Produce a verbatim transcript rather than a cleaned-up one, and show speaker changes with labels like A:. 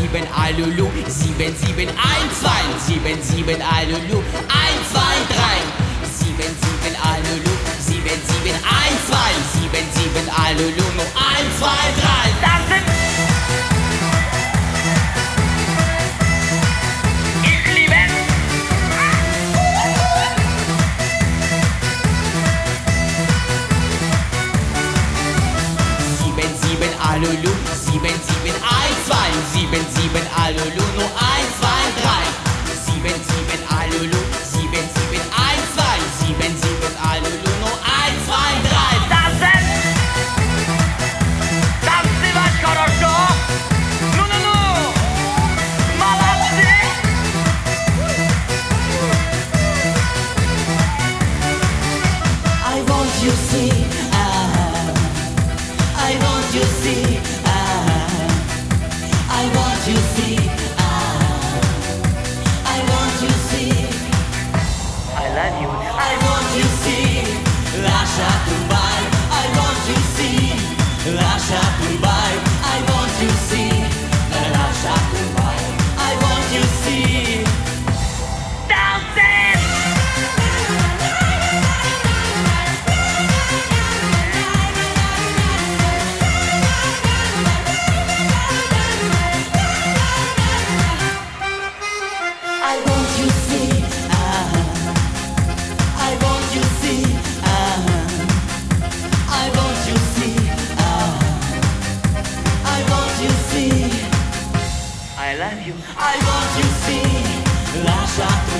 A: sieben, Alulu, sieben, sieben, eins, zwei, sieben, sieben, Alulu, eins, zwei, drei, sieben, sieben, Alulu, sieben, sieben, eins, zwei, sieben, sieben, Alulu, nur eins, zwei, drei. Das sind ich liebe sieben, sieben, Alulu, sieben, sieben, eins, zwei, sieben, sieben, Alulu, nur eins, zwei, drei, sieben, sieben, Alulu, sieben, sieben, eins, zwei, sieben, sieben, Alulu, nur eins, zwei, drei. Das sind tanzivać хорошо, ну ну ну, молодцы. I want you see, ah, I want you see, ah, I want you see, ah, I want you see, I love you, I want you see, lascia Dubai, I want you see, lascia Dubai, I want you see, lascia Dubai, I want you see, dancing. I want you see, ah, I want you see, ah, I want you see, ah, I want you see, I love you, I want you see, lascia